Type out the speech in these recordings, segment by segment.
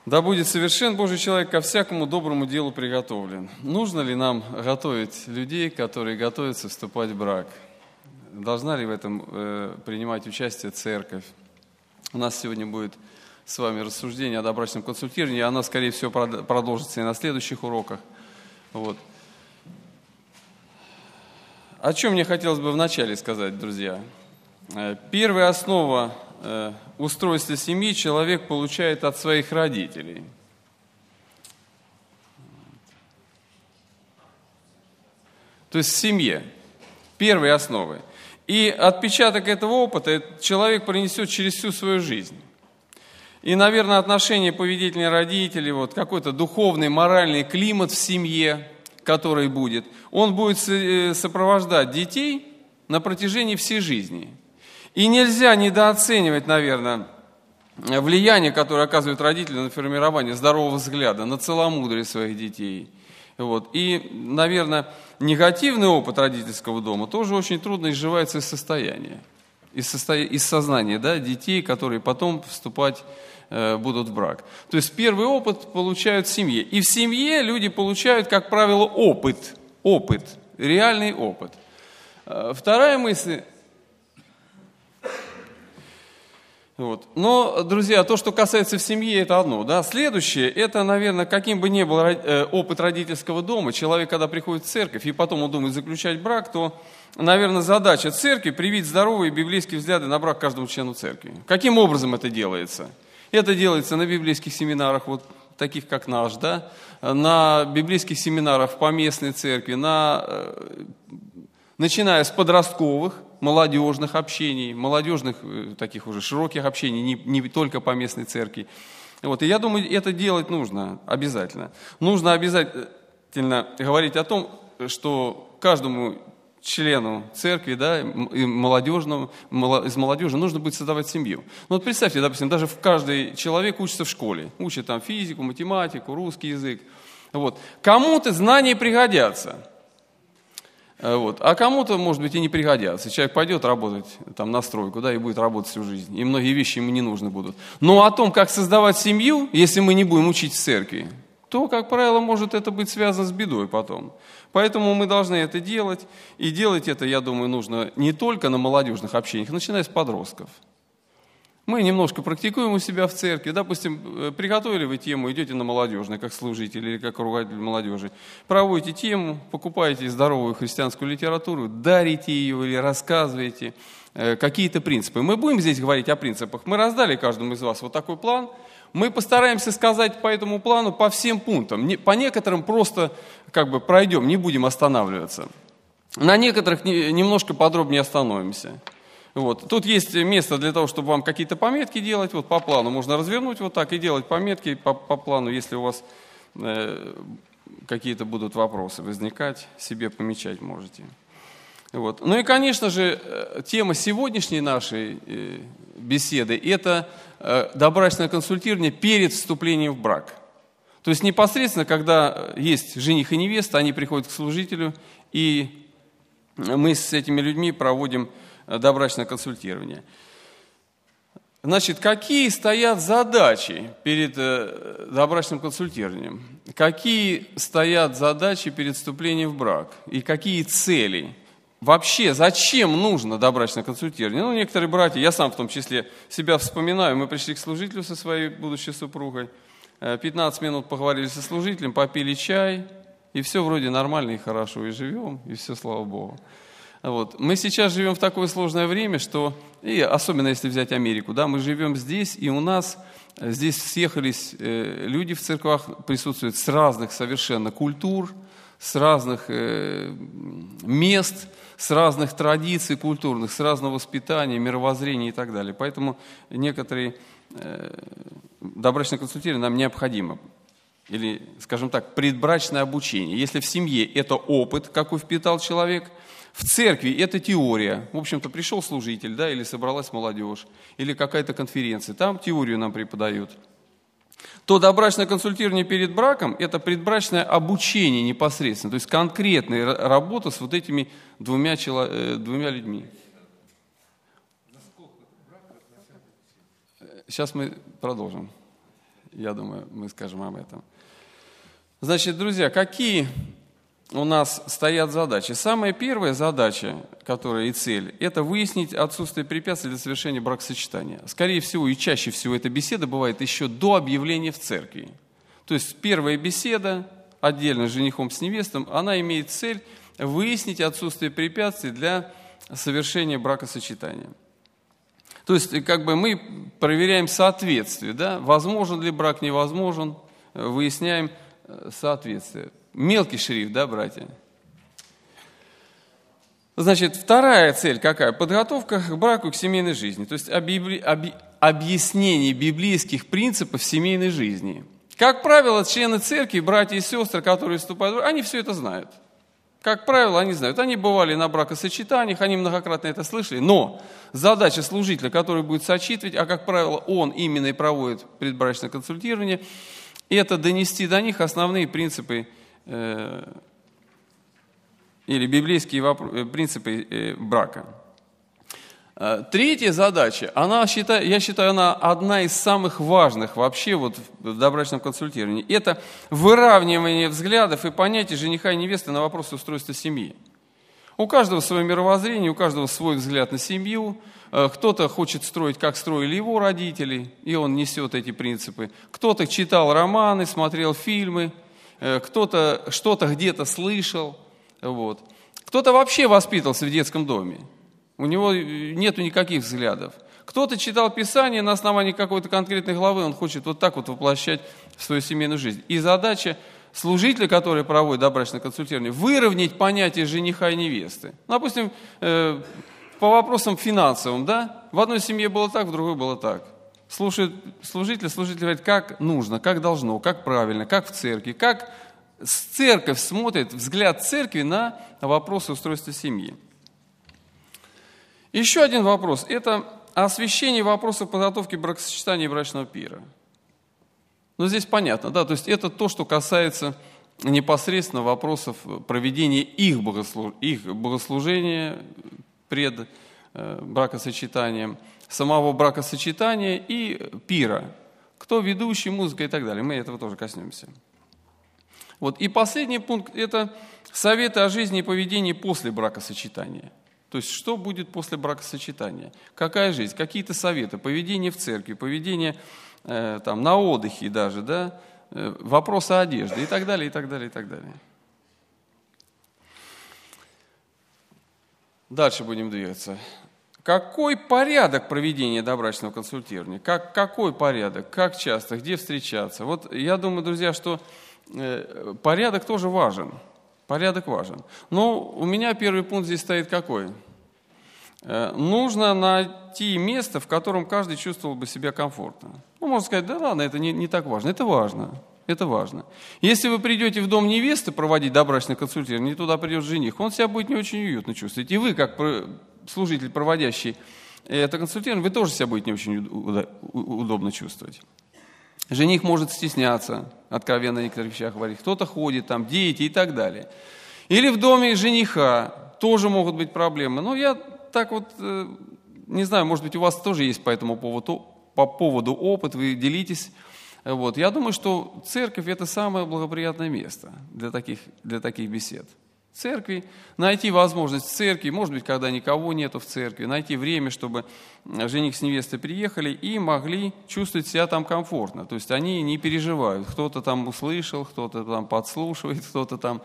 Да будет совершен Божий человек, ко всякому доброму делу приготовлен. Нужно ли нам готовить людей, которые готовятся вступать в брак? Должна ли в этом принимать участие церковь? У нас сегодня будет с вами рассуждение о добрачном консультировании. Оно, скорее всего, продолжится и на следующих уроках. Вот. О чем мне хотелось бы вначале сказать, друзья? Первая основа устройства семьи человек получает от своих родителей. То есть в семье. Первой основой. И отпечаток этого опыта человек пронесет через всю свою жизнь. И, наверное, отношения поведения родителей, вот какой-то духовный, моральный климат в семье, который будет, он будет сопровождать детей на протяжении всей жизни. И нельзя недооценивать, наверное, влияние, которое оказывают родители на формирование здорового взгляда, на целомудрие своих детей. Вот. И, наверное, негативный опыт родительского дома тоже очень трудно изживается из состояния, из сознания, да, детей, которые потом вступать будут в брак. То есть первый опыт получают в семье. И в семье люди получают, как правило, опыт, реальный опыт. Вторая мысль. Вот. Но, друзья, то, что касается в семье, это одно. Да? Следующее, это, наверное, каким бы ни был опыт родительского дома, человек, когда приходит в церковь и потом он думает заключать брак, то, наверное, задача церкви привить здоровые библейские взгляды на брак каждому члену церкви. Каким образом это делается? Это делается на библейских семинарах, вот таких как наш, да? На библейских семинарах в поместной церкви, начиная с подростковых, молодежных общений, молодежных таких уже широких общений, не только по местной церкви. Вот. И я думаю, это делать нужно обязательно. Нужно обязательно говорить о том, что каждому члену церкви, да, из молодежи нужно будет создавать семью. Ну вот представьте, допустим, даже каждый человек учится в школе, учит там физику, математику, русский язык. Вот. Кому-то знания пригодятся. Вот. А кому-то, может быть, и не пригодятся. Человек пойдет работать там, на стройку, да, и будет работать всю жизнь. И многие вещи ему не нужны будут. Но о том, как создавать семью, если мы не будем учить в церкви, то, как правило, может это быть связано с бедой потом. Поэтому мы должны это делать. И делать это, я думаю, нужно не только на молодежных общениях, начиная с подростков. Мы немножко практикуем у себя в церкви. Допустим, приготовили вы тему, идете на молодежный, как служитель или как руководитель молодежи. Проводите тему, покупаете здоровую христианскую литературу, дарите ее или рассказываете какие-то принципы. Мы будем здесь говорить о принципах. Мы раздали каждому из вас вот такой план. Мы постараемся сказать по этому плану по всем пунктам. По некоторым просто как бы пройдем, не будем останавливаться. На некоторых немножко подробнее остановимся. Вот. Тут есть место для того, чтобы вам какие-то пометки делать. Вот по плану можно развернуть вот так и делать пометки по плану, если у вас какие-то будут вопросы возникать, себе помечать можете. Вот. Ну и, конечно же, тема сегодняшней нашей беседы – это добрачное консультирование перед вступлением в брак. То есть непосредственно, когда есть жених и невеста, они приходят к служителю, и мы с этими людьми проводим добрачное консультирование. Значит, какие стоят задачи перед добрачным консультированием? Какие стоят задачи перед вступлением в брак? И какие цели? Вообще, зачем нужно добрачное консультирование? Ну, некоторые братья, я сам в том числе себя вспоминаю, мы пришли к служителю со своей будущей супругой, 15 минут поговорили со служителем, попили чай, и все вроде нормально и хорошо, и живем, и все, слава Богу. Вот. Мы сейчас живем в такое сложное время, что, и особенно если взять Америку, да, мы живем здесь, и у нас здесь съехались люди в церквах, присутствуют с разных совершенно культур, с разных мест, с разных традиций культурных, с разного воспитания, мировоззрения и так далее. Поэтому некоторые добрачное консультирование нам необходимо. Или, скажем так, предбрачное обучение. Если в семье это опыт, какой впитал человек, в церкви это теория. В общем-то, пришел служитель, да, или собралась молодежь, или какая-то конференция, там теорию нам преподают. То добрачное консультирование перед браком – это предбрачное обучение непосредственно, то есть конкретная работа с вот этими двумя людьми. Сейчас мы продолжим. я думаю, мы скажем об этом. Значит, друзья, какие у нас стоят задачи? Самая первая задача, которая и цель, это выяснить отсутствие препятствий для совершения бракосочетания. Скорее всего и чаще всего эта беседа бывает еще до объявления в церкви. То есть первая беседа, отдельно с женихом, с невестом, она имеет цель выяснить отсутствие препятствий для совершения бракосочетания. То есть как бы мы проверяем соответствие, да? Возможен ли брак, невозможен, выясняем соответствие. Мелкий шрифт, да, братья? Значит, вторая цель какая? Подготовка к браку, к семейной жизни. То есть объяснение библейских принципов семейной жизни. Как правило, члены церкви, братья и сестры, которые вступают в брак, они все это знают. Как правило, они знают. Они бывали на бракосочетаниях, они многократно это слышали. Но задача служителя, который будет сочетывать, а как правило, он именно и проводит предбрачное консультирование, это донести до них основные принципы или библейские принципы брака. Третья задача, я считаю, она одна из самых важных вообще вот в добрачном консультировании. Это выравнивание взглядов и понятий жениха и невесты на вопросы устройства семьи. У каждого свое мировоззрение, у каждого свой взгляд на семью. Кто-то хочет строить, как строили его родители, и он несет эти принципы. Кто-то читал романы, смотрел фильмы, кто-то что-то где-то слышал. Вот. Кто-то вообще воспитывался в детском доме. У него нету никаких взглядов. Кто-то читал Писание на основании какой-то конкретной главы, он хочет вот так вот воплощать в свою семейную жизнь. И задача служителя, который проводит добрачное консультирование, выровнять понятие жениха и невесты. Допустим, по вопросам финансовым, да? В одной семье было так, в другой было так. Слушает служитель говорит, как нужно, как должно, как правильно, как в церкви, как церковь смотрит, взгляд церкви на вопросы устройства семьи. Еще один вопрос – это освещение вопросов подготовки бракосочетания и брачного пира. Ну, здесь понятно, да, то есть это то, что касается непосредственно вопросов проведения их богослужения пред бракосочетанием, самого бракосочетания и пира. Кто ведущий, музыка и так далее. Мы этого тоже коснемся. Вот. И последний пункт – это советы о жизни и поведении после бракосочетания. То есть, что будет после бракосочетания? Какая жизнь? Какие-то советы, поведение в церкви, поведение там, на отдыхе даже, да? Вопросы одежды и так далее, и так далее, и так далее. Дальше будем двигаться. Какой порядок проведения добрачного консультирования? Какой порядок? Как часто? Где встречаться? Вот я думаю, друзья, что порядок тоже важен. Порядок важен. Но у меня первый пункт здесь стоит какой? Нужно найти место, в котором каждый чувствовал бы себя комфортно. Ну, можно сказать, да ладно, это не так важно. Это важно. Это важно. Если вы придете в дом невесты проводить добрачное консультирование, не туда придет жених, он себя будет не очень уютно чувствовать. И вы, как служитель, проводящий это консультирование, вы тоже себя будете не очень удобно чувствовать. Жених может стесняться, откровенно о некоторых вещах говорить. Кто-то ходит, там, дети и так далее. Или в доме жениха тоже могут быть проблемы. Но я так вот, не знаю, может быть, у вас тоже есть по этому поводу опыт, вы делитесь. Вот. Я думаю, что церковь – это самое благоприятное место для таких бесед. В церкви, найти возможность в церкви, может быть, когда никого нету в церкви, найти время, чтобы жених с невестой приехали и могли чувствовать себя там комфортно. То есть они не переживают. Кто-то там услышал, кто-то там подслушивает, кто-то там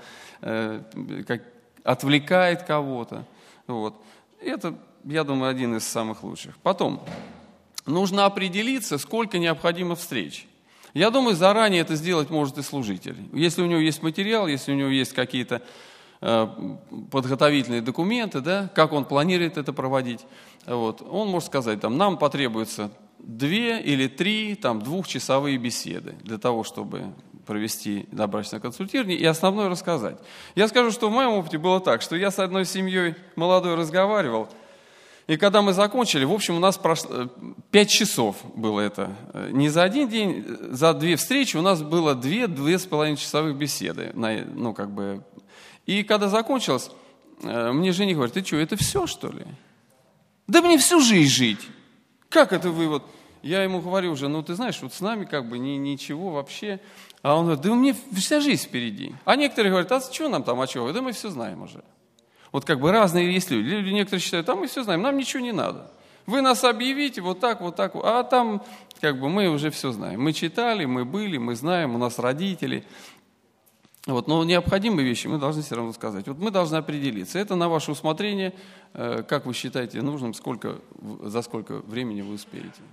отвлекает кого-то. Вот. Это, я думаю, один из самых лучших. Потом, нужно определиться, сколько необходимо встреч. Я думаю, заранее это сделать может и служитель. Если у него есть материал, если у него есть какие-то подготовительные документы, да, как он планирует это проводить, вот, он может сказать, там, нам потребуется 2 или 3 двухчасовые беседы для того, чтобы провести добрачное консультирование и основное рассказать. Я скажу, что в моем опыте было так, что я с одной семьей молодой разговаривал, и когда мы закончили, в общем, у нас прошло 5 часов было это. Не за один день, за 2 встречи у нас было 2,5 часовых беседы. Ну, как бы. И когда закончилось, мне жених говорит, ты что, это все, что ли? Да мне всю жизнь жить. Как это вы вот... я ему говорю уже, ну ты знаешь, вот с нами как бы ничего вообще. А он говорит, да у меня вся жизнь впереди. А некоторые говорят, а что нам там, а чего? Да мы все знаем уже. Вот как бы разные есть люди. Некоторые считают, а мы все знаем, нам ничего не надо. Вы нас объявите вот так, а там как бы мы уже все знаем. Мы читали, мы были, мы знаем, у нас родители. Вот, но необходимые вещи мы должны все равно сказать. Вот мы должны определиться. Это на ваше усмотрение, как вы считаете нужным, за сколько времени вы успеете.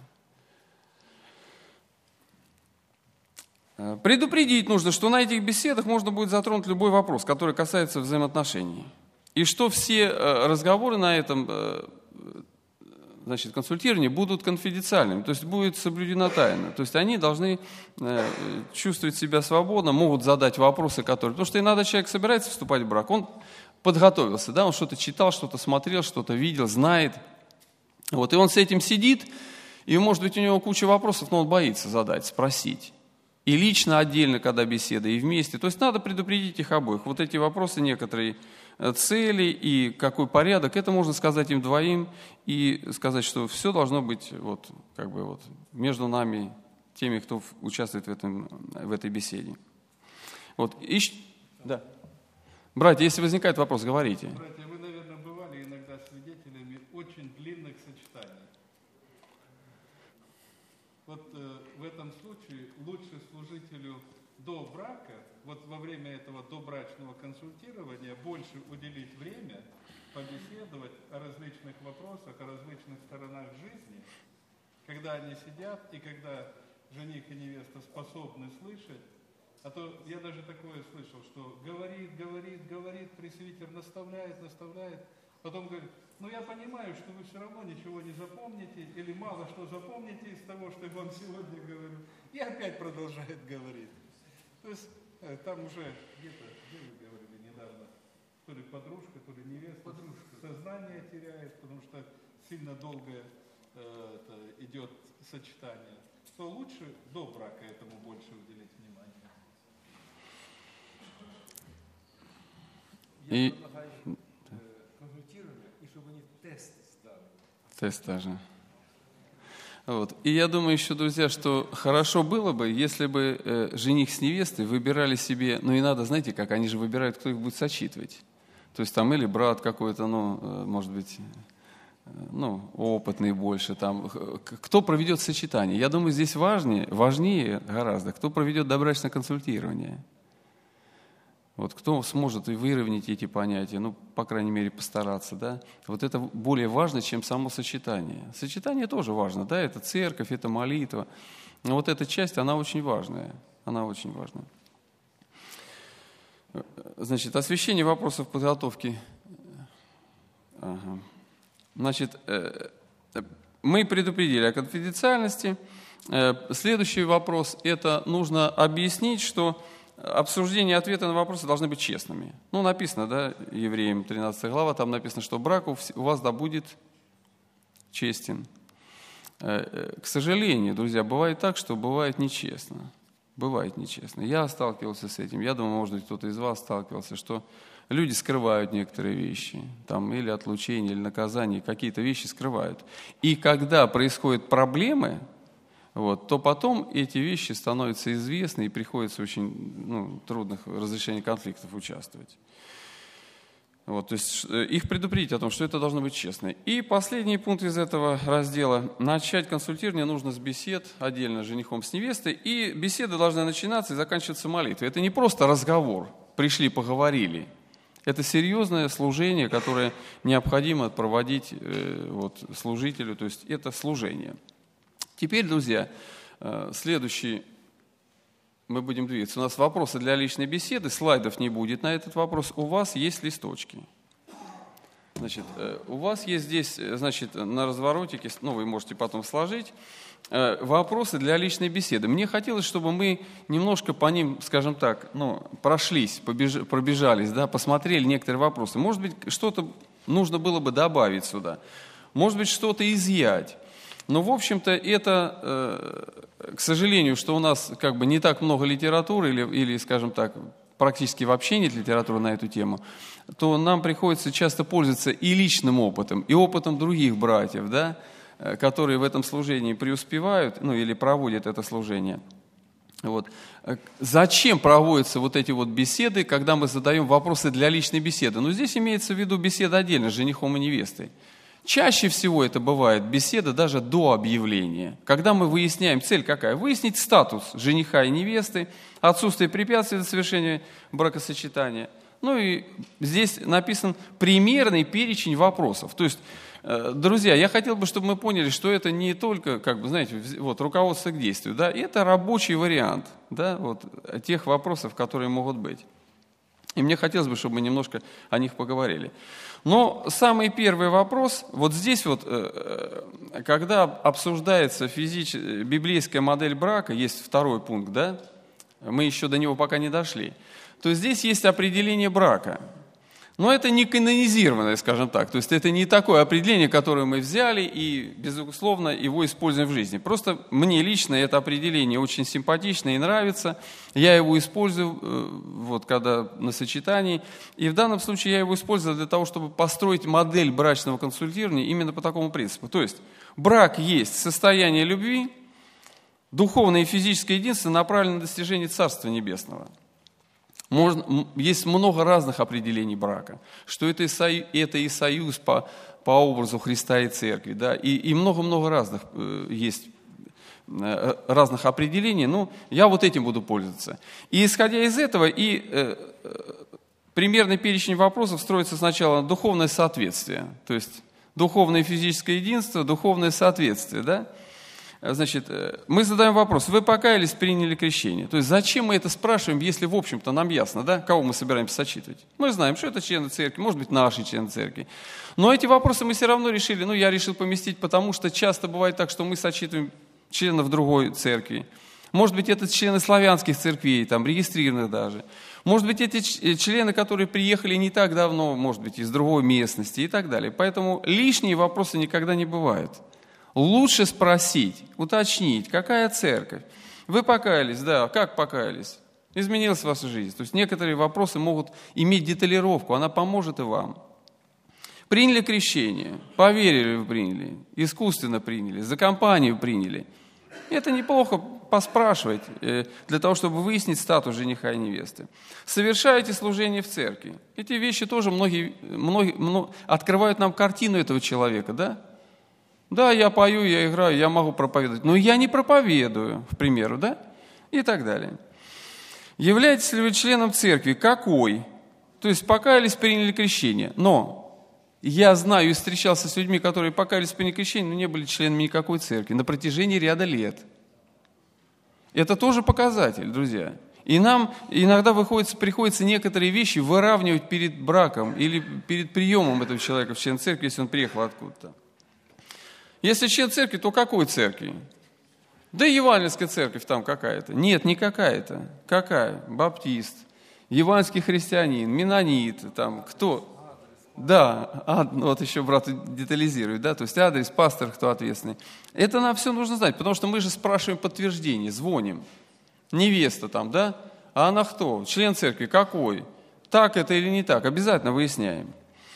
Предупредить нужно, что на этих беседах можно будет затронуть любой вопрос, который касается взаимоотношений. И что все разговоры на этом консультировании будут конфиденциальными, то есть будет соблюдена тайна. То есть они должны чувствовать себя свободно, могут задать вопросы, которые... Потому что иногда человек собирается вступать в брак, он подготовился, да, он что-то читал, что-то смотрел, что-то видел, знает. Вот, и он с этим сидит, и, может быть, у него куча вопросов, но он боится задать, спросить. И лично, отдельно, когда беседа, и вместе. То есть надо предупредить их обоих. Вот эти вопросы, некоторые цели и какой порядок, это можно сказать им двоим и сказать, что все должно быть вот, как бы вот, между нами, теми, кто участвует в этой беседе. Вот. Да. Братья, если возникает вопрос, говорите. Братья, вы, наверное, бывали иногда свидетелями очень длинных сочетаний. Вот в этом случае лучше служителю до брака, вот во время этого добрачного консультирования, больше уделить время, побеседовать о различных вопросах, о различных сторонах жизни, когда они сидят и когда жених и невеста способны слышать. А то я даже такое слышал, что говорит, пресвитер наставляет, потом говорит, ну я понимаю, что вы все равно ничего не запомните, или мало что запомните из того, что я вам сегодня говорю, и опять продолжает говорить. То есть там уже где-то, где вы говорили недавно, то ли подружка, то ли невеста, сознание теряет, потому что сильно долго идет сочетание, то лучше до брака этому больше уделить внимание. Я предлагаю консультирование, и чтобы они тест сдали. Тест даже. Вот. И я думаю еще, друзья, что хорошо было бы, если бы жених с невестой выбирали себе, ну и надо, знаете как, они же выбирают, кто их будет сочитывать. То есть там или брат какой-то, ну, может быть, ну, опытный больше, там, кто проведет сочетание. Я думаю, здесь важнее гораздо, кто проведет добрачное консультирование. Вот кто сможет и выровнять эти понятия, ну, по крайней мере, постараться, да. Вот это более важно, чем само сочетание. Сочетание тоже важно, да, это церковь, это молитва. Но вот эта часть, она очень важная, Значит, освещение вопросов подготовки. Ага. Значит, мы предупредили о конфиденциальности. Следующий вопрос, это нужно объяснить, что обсуждение и ответы на вопросы должны быть честными. Ну, написано, да, Евреям 13 глава, там написано, что брак у вас да будет честен. К сожалению, друзья, бывает так, что бывает нечестно. Я сталкивался с этим, я думаю, может быть, кто-то из вас сталкивался, что люди скрывают некоторые вещи, там, или отлучение, или наказание, какие-то вещи скрывают. И когда происходят проблемы, вот, то потом эти вещи становятся известны и приходится в очень трудных разрешениях конфликтов участвовать. Вот, то есть их предупредить о том, что это должно быть честно. И последний пункт из этого раздела. Начать консультирование нужно с бесед, отдельно с женихом, с невестой. И беседы должны начинаться и заканчиваться молитвой. Это не просто разговор, пришли, поговорили. Это серьезное служение, которое необходимо проводить служителю, то есть это служение. Теперь, друзья, следующий, мы будем двигаться. У нас вопросы для личной беседы, слайдов не будет на этот вопрос. У вас есть листочки. Значит, у вас есть здесь, значит, на разворотике, вы можете потом сложить, вопросы для личной беседы. Мне хотелось, чтобы мы немножко по ним, скажем так, прошлись, пробежались, да, посмотрели некоторые вопросы. Может быть, что-то нужно было бы добавить сюда. Может быть, что-то изъять. Но, в общем-то, это, к сожалению, что у нас как бы не так много литературы или, скажем так, практически вообще нет литературы на эту тему, то нам приходится часто пользоваться и личным опытом, и опытом других братьев, да, которые в этом служении преуспевают, ну или проводят это служение. Вот. Зачем проводятся вот эти вот беседы, когда мы задаем вопросы для личной беседы? Ну, здесь имеется в виду беседа отдельно с женихом и невестой. Чаще всего это бывает беседа даже до объявления. Когда мы выясняем, цель какая? Выяснить статус жениха и невесты, отсутствие препятствий для совершения бракосочетания. Ну и здесь написан примерный перечень вопросов. То есть, друзья, я хотел бы, чтобы мы поняли, что это не только, как бы, знаете, вот, руководство к действию, да, это рабочий вариант, да, вот, тех вопросов, которые могут быть. И мне хотелось бы, чтобы мы немножко о них поговорили. Но самый первый вопрос, вот здесь вот, когда обсуждается библейская модель брака, есть второй пункт, да, мы еще до него пока не дошли, то здесь есть определение брака. Но это не канонизированное, скажем так. То есть это не такое определение, которое мы взяли и, безусловно, его используем в жизни. Просто мне лично это определение очень симпатично и нравится. Я его использую, вот, когда на сочетании. И в данном случае я его использую для того, чтобы построить модель брачного консультирования именно по такому принципу. То есть брак есть состояние любви, духовное и физическое единство, направленное на достижение Царства Небесного. Есть много разных определений брака, что это и союз по образу Христа и Церкви, да, и много-много разных есть разных определений, но я вот этим буду пользоваться. И исходя из этого, примерный перечень вопросов строится сначала на духовное соответствие, то есть духовное и физическое единство, духовное соответствие, да. Значит, мы задаем вопрос, вы покаялись, приняли крещение? То есть зачем мы это спрашиваем, если, в общем-то, нам ясно, да, кого мы собираемся сочитывать? Мы знаем, что это члены церкви, может быть, наши члены церкви. Но эти вопросы мы все равно решили, я решил поместить, потому что часто бывает так, что мы сочитываем членов другой церкви. Может быть, это члены славянских церквей, там, регистрированных даже. Может быть, эти члены, которые приехали не так давно, может быть, из другой местности и так далее. Поэтому лишние вопросы никогда не бывают. Лучше спросить, уточнить, какая церковь. Вы покаялись, да, как покаялись? Изменилась ваша жизнь. То есть некоторые вопросы могут иметь деталировку, она поможет и вам. Приняли крещение, поверили вы приняли, искусственно приняли, за компанию приняли. Это неплохо поспрашивать, для того, чтобы выяснить статус жениха и невесты. Совершаете служение в церкви. Эти вещи тоже многие открывают нам картину этого человека, да? Да, я пою, я играю, я могу проповедовать, но я не проповедую, к примеру, да? И так далее. Являетесь ли вы членом церкви? Какой? То есть покаялись, приняли крещение. Но я знаю и встречался с людьми, которые покаялись, приняли крещение, но не были членами никакой церкви на протяжении ряда лет. Это тоже показатель, друзья. И нам иногда приходится некоторые вещи выравнивать перед браком или перед приемом этого человека в член церкви, если он приехал откуда-то. Если член церкви, то какой церкви? Да евангельская церковь там какая-то. Нет, не какая-то. Какая? Баптист, евангельский христианин, менонит, там кто? Да, вот еще брат детализирует, да, то есть адрес, пастор, кто ответственный. Это нам все нужно знать, потому что мы же спрашиваем подтверждение, звоним. Невеста там, да? А она кто? Член церкви какой? Так это или не так? Обязательно выясняем.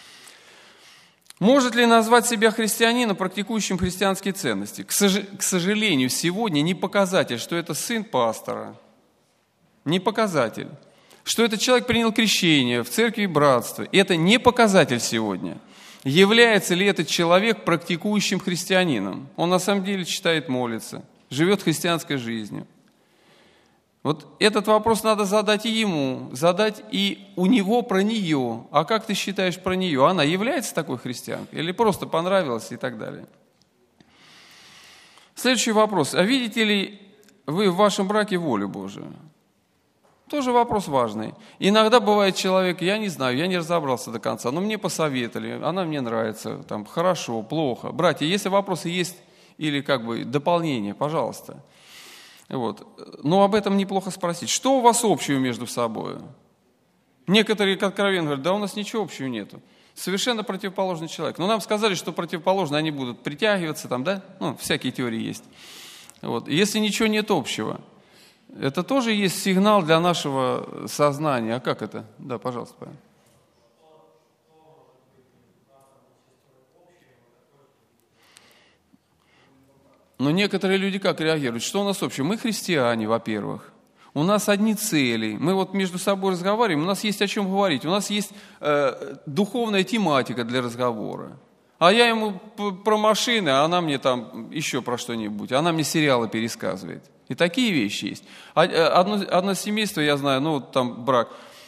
Может ли назвать себя христианином, практикующим христианские ценности? К сожалению, сегодня не показатель, что это сын пастора. Не показатель. Что этот человек принял крещение в церкви и братстве. Это не показатель сегодня. Является ли этот человек практикующим христианином? Он на самом деле читает, молится, живет христианской жизнью. Вот этот вопрос надо задать и ему, задать и у него про нее. А как ты считаешь про нее? Она является такой христианкой? Или просто понравилась и так далее? Следующий вопрос. А видите ли вы в вашем браке волю Божию? Тоже вопрос важный. Иногда бывает человек, я не знаю, я не разобрался до конца, но мне посоветовали, она мне нравится, там, хорошо, плохо. Братья, если вопросы есть или как бы дополнения, пожалуйста. Вот. Но об этом неплохо спросить. Что у вас общего между собой? Некоторые откровенно говорят, да у нас ничего общего нету. Совершенно противоположный человек. Но нам сказали, что противоположные они будут притягиваться, там, да? Всякие теории есть. Вот. Если ничего нет общего, это тоже есть сигнал для нашего сознания. А как это? Да, пожалуйста, Павел. Но некоторые люди как реагируют? Что у нас общего? Мы христиане, во-первых. У нас одни цели. Мы вот между собой разговариваем, у нас есть о чем говорить. У нас есть духовная тематика для разговора. А я ему про машины, а она мне там еще про что-нибудь. Она мне сериалы пересказывает. И такие вещи есть. Одно семейство, я знаю, ну вот там брак.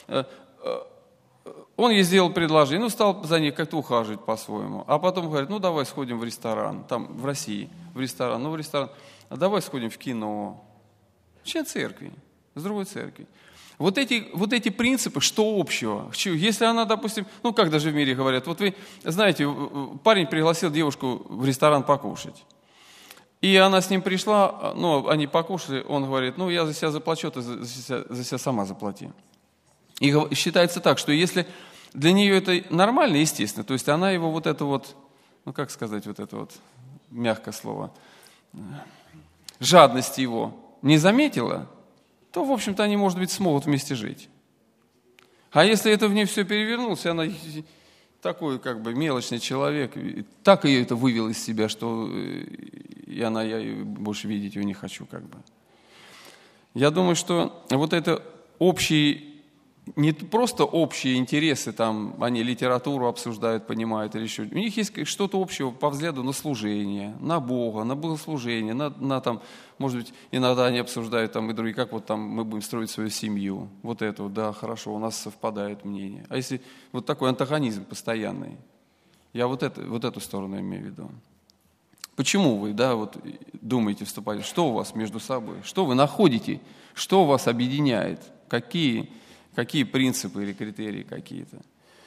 Он ей сделал предложение, ну стал за ней как-то ухаживать по-своему. А потом говорит, ну давай сходим в ресторан. Там в России, в ресторан. А давай сходим в кино. Член церкви. С другой церкви. Вот эти принципы, что общего? Если она, допустим, ну как даже в мире говорят, вот вы знаете, парень пригласил девушку в ресторан покушать. И она с ним пришла, ну они покушали, он говорит, ну я за себя заплачу, ты за себя сама заплати. И считается так, что если для нее это нормально, естественно, то есть она его вот это вот, ну как сказать вот это вот, мягкое слово, жадность его не заметила, то, в общем-то, они, может быть, смогут вместе жить. А если это в ней все перевернулось, она такой, как бы, мелочный человек, так ее это вывело из себя, что я больше видеть ее не хочу, как бы. Я думаю, что вот это общие, не просто общие интересы, там, они литературу обсуждают, понимают или еще. У них есть что-то общего по взгляду на служение, на Бога, на богослужение, на там, может быть, иногда они обсуждают там и другие, как вот там мы будем строить свою семью. Вот это вот, да, хорошо, у нас совпадает мнение. А если вот такой антагонизм постоянный, я вот эту сторону имею в виду. Почему вы, да, вот думаете вступать? Что у вас между собой? Что вы находите? Что вас объединяет? Какие принципы или критерии какие-то?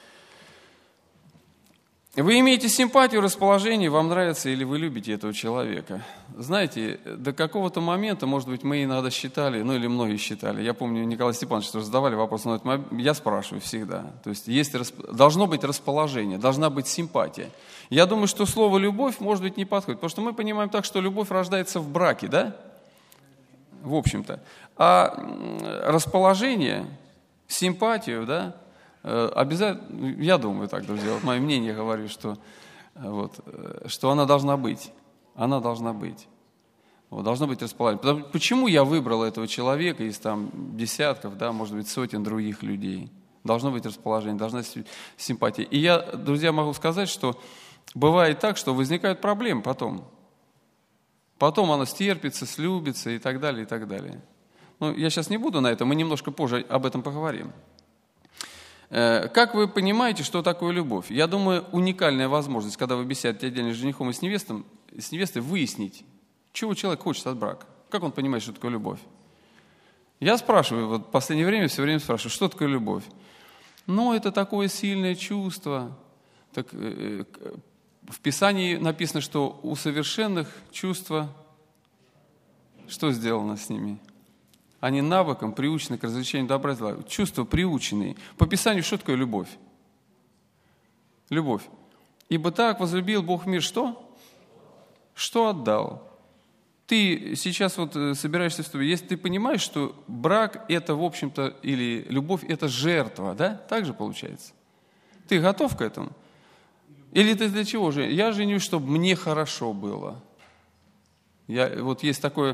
Вы имеете симпатию, расположение, вам нравится или вы любите этого человека. Знаете, до какого-то момента, может быть, мы иногда считали, ну или многие считали, я помню, Николай Степанович тоже задавали вопрос, но я спрашиваю всегда. То есть должно быть расположение, должна быть симпатия. Я думаю, что слово «любовь», может быть, не подходит, потому что мы понимаем так, что любовь рождается в браке, да? В общем-то. А расположение, симпатию, да, обязательно, я думаю так, друзья, вот мое мнение говорю, что она должна быть. Она должна быть. Вот, должно быть расположение. Почему я выбрал этого человека из там десятков, да, может быть, сотен других людей? Должно быть расположение, должна быть симпатия. И я, друзья, могу сказать, что бывает так, что возникают проблемы потом. Потом она стерпится, слюбится и так далее, и так далее. Ну, я сейчас не буду на это, мы немножко позже об этом поговорим. Как вы понимаете, что такое любовь? Я думаю, уникальная возможность, когда вы беседуете отдельно с женихом и с невестой, выяснить, чего человек хочет от брака. Как он понимает, что такое любовь? Я спрашиваю, вот в последнее время все время спрашиваю, что такое любовь? Ну, это такое сильное чувство. Так, в Писании написано, что у совершенных чувства, что сделано с ними? Они навыком приучены к развлечению добра и зла. Чувства приученные. По Писанию, что такое любовь? Любовь. Ибо так возлюбил Бог мир, что? Что отдал? Ты сейчас вот собираешься вступить. Если ты понимаешь, что брак это, в общем-то, или любовь это жертва, да? Так же получается. Ты готов к этому? Или ты для чего же? Я женюсь, чтобы мне хорошо было. Вот есть такое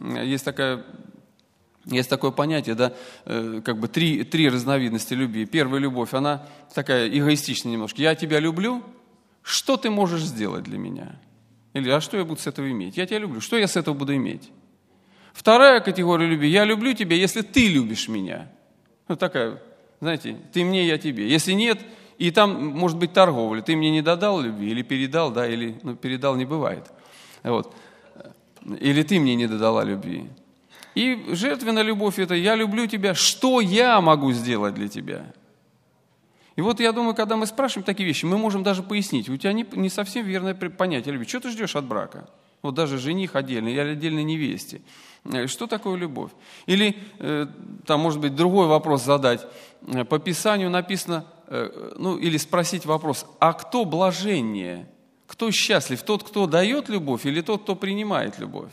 понятие, да, как бы три разновидности любви. Первая любовь, она такая эгоистичная немножко. Я тебя люблю, что ты можешь сделать для меня? Или, а что я буду с этого иметь? Я тебя люблю, что я с этого буду иметь? Вторая категория любви, я люблю тебя, если ты любишь меня. Вот такая, знаете, ты мне, я тебе. Если нет, и там может быть торговля, ты мне не додал любви, или передал, да, или, передал не бывает. Вот. Или ты мне не додала любви. И жертвенная любовь – это «я люблю тебя, что я могу сделать для тебя?» И вот я думаю, когда мы спрашиваем такие вещи, мы можем даже пояснить. У тебя не совсем верное понятие любви. Что ты ждешь от брака? Вот даже жених отдельный или отдельной невесте. Что такое любовь? Или, там, может быть, другой вопрос задать. По Писанию написано, или спросить вопрос, а кто блаженнее? Кто счастлив? Тот, кто дает любовь, или тот, кто принимает любовь?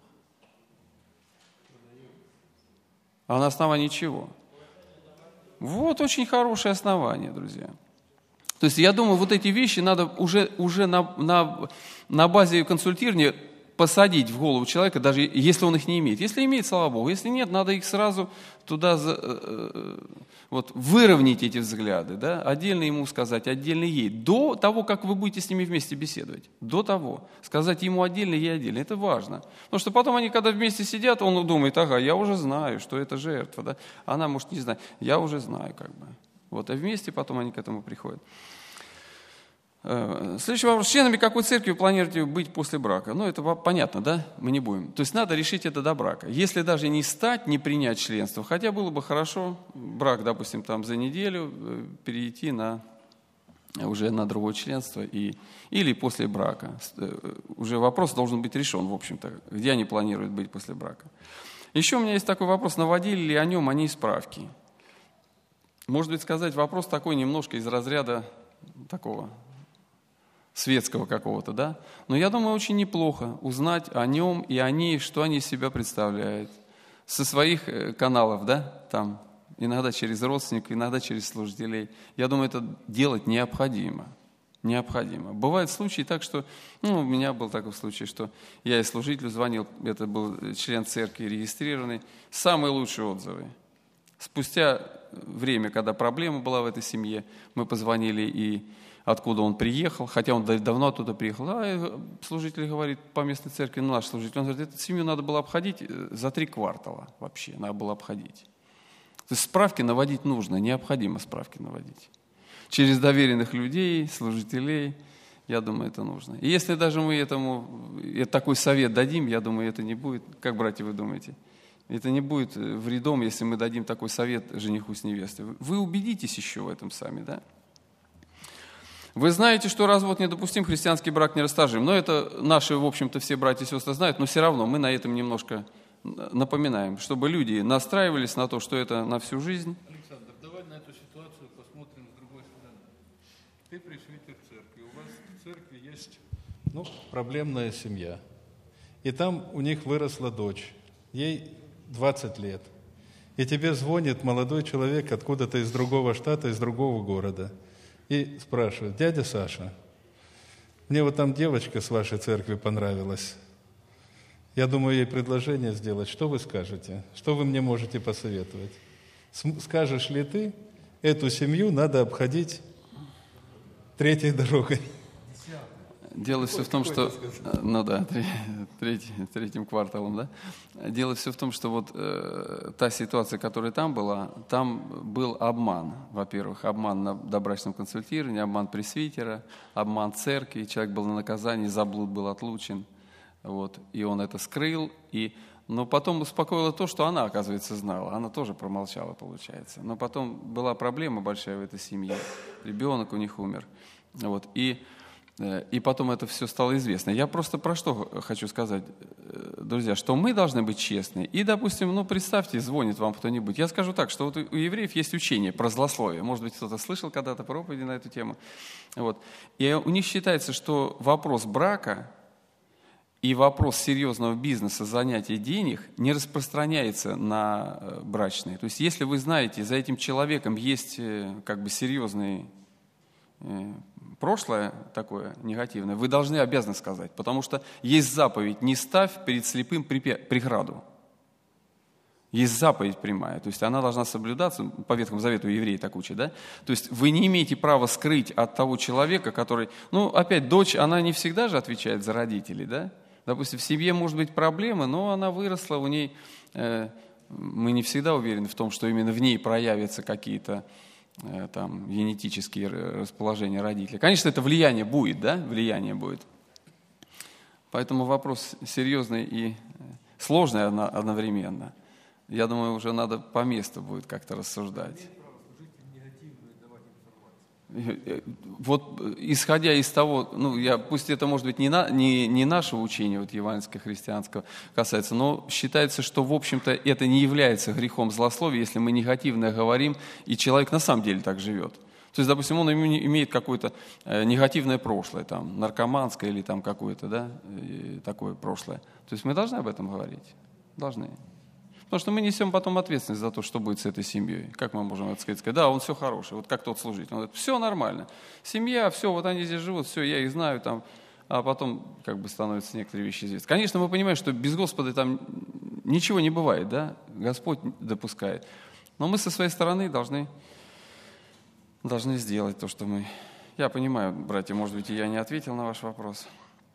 А на основании чего? Вот очень хорошее основание, друзья. То есть я думаю, вот эти вещи надо уже на базе консультирования посадить в голову человека, даже если он их не имеет. Если имеет, слава Богу. Если нет, надо их сразу туда вот, выровнять эти взгляды, да? Отдельно ему сказать, отдельно ей. До того, как вы будете с ними вместе беседовать. До того. Сказать ему отдельно, ей отдельно. Это важно. Потому что потом они, когда вместе сидят, он думает, ага, я уже знаю, что это жертва. Да? Она может не знать. Я уже знаю, как бы. Вот, а вместе потом они к этому приходят. Следующий вопрос. Членами какой церкви вы планируете быть после брака? Ну, это понятно, да? Мы не будем. То есть надо решить это до брака. Если даже не стать, не принять членство, хотя было бы хорошо брак, допустим, там за неделю перейти уже на другое членство или после брака. Уже вопрос должен быть решен, в общем-то, где они планируют быть после брака. Еще у меня есть такой вопрос. Наводили ли о нем они справки? Может быть, сказать, вопрос такой немножко из разряда такого светского какого-то, да? Но я думаю, очень неплохо узнать о нем и о ней, что они из себя представляют. Со своих каналов, да, там, иногда через родственников, иногда через служителей. Я думаю, это делать необходимо. Необходимо. Бывают случаи так, что, у меня был такой случай, что я и служителю звонил, это был член церкви регистрированный, самые лучшие отзывы. Спустя время, когда проблема была в этой семье, мы позвонили и откуда он приехал, хотя он давно оттуда приехал. Служитель говорит по местной церкви, наш служитель, он говорит, эту семью надо было обходить за 3 квартала вообще, надо было обходить. То есть справки наводить нужно, необходимо справки наводить. Через доверенных людей, служителей, я думаю, это нужно. И если даже мы такой совет дадим, я думаю, это не будет, как, братья, вы думаете, это не будет вредом, если мы дадим такой совет жениху с невестой. Вы убедитесь еще в этом сами, да? Вы знаете, что развод недопустим, христианский брак нерасторжим. Но это наши, в общем-то, все братья и сестры знают, но все равно мы на этом немножко напоминаем, чтобы люди настраивались на то, что это на всю жизнь. Александр, давай на эту ситуацию посмотрим с другой стороны. Ты пресвитер церкви, у вас в церкви есть проблемная семья. И там у них выросла дочь, ей 20 лет. И тебе звонит молодой человек откуда-то из другого штата, из другого города. И спрашивает, дядя Саша, мне вот там девочка с вашей церкви понравилась. Я думаю, ей предложение сделать. Что вы скажете? Что вы мне можете посоветовать? Скажешь ли ты, эту семью надо обходить 3-й дорогой? Дело все в том, что... третьим кварталом, да? Дело все в том, что вот та ситуация, которая там была, там был обман. Во-первых, обман на добрачном консультировании, обман пресвитера, обман церкви. Человек был на наказании, за блуд был отлучен. Вот, и он это скрыл. Но потом успокоило то, что она, оказывается, знала. Она тоже промолчала, получается. Но потом была проблема большая в этой семье. Ребенок у них умер. Вот, и потом это все стало известно. Я просто про что хочу сказать, друзья, что мы должны быть честны. И, допустим, представьте, звонит вам кто-нибудь. Я скажу так, что вот у евреев есть учение про злословие. Может быть, кто-то слышал когда-то проповеди на эту тему. Вот. И у них считается, что вопрос брака и вопрос серьезного бизнеса, занятия денег не распространяется на брачные. То есть, если вы знаете, за этим человеком есть как бы серьезные прошлое такое негативное, вы обязаны сказать, потому что есть заповедь: не ставь перед слепым преграду. Есть заповедь прямая, то есть она должна соблюдаться, по Ветхому Завету евреи так учат, да? То есть вы не имеете права скрыть от того человека, который, опять, дочь, она не всегда же отвечает за родителей, да? Допустим, в семье может быть проблема, но она выросла, у ней, мы не всегда уверены в том, что именно в ней проявятся какие-то там генетические расположения родителей. Конечно, это влияние будет, да? Влияние будет. Поэтому вопрос серьезный и сложный одновременно. Я думаю, уже надо по месту будет как-то рассуждать. Вот исходя из того, пусть это может быть не нашего учения, вот евангельского, христианского касается, но считается, что, в общем-то, это не является грехом злословия, если мы негативно говорим, и человек на самом деле так живет. То есть, допустим, он имеет какое-то негативное прошлое, там, наркоманское или там какое-то, да, такое прошлое. То есть мы должны об этом говорить? Должны. Потому что мы несем потом ответственность за то, что будет с этой семьей. Как мы можем это сказать? Да, он все хороший, вот как тот служитель. Он говорит, все нормально. Семья, все, вот они здесь живут, все, я их знаю там. а потом как бы становятся некоторые вещи известны. Конечно, мы понимаем, что без Господа там ничего не бывает, да? Господь допускает. Но мы со своей стороны должны сделать то, что мы... Я понимаю, братья, может быть, и я не ответил на ваш вопрос.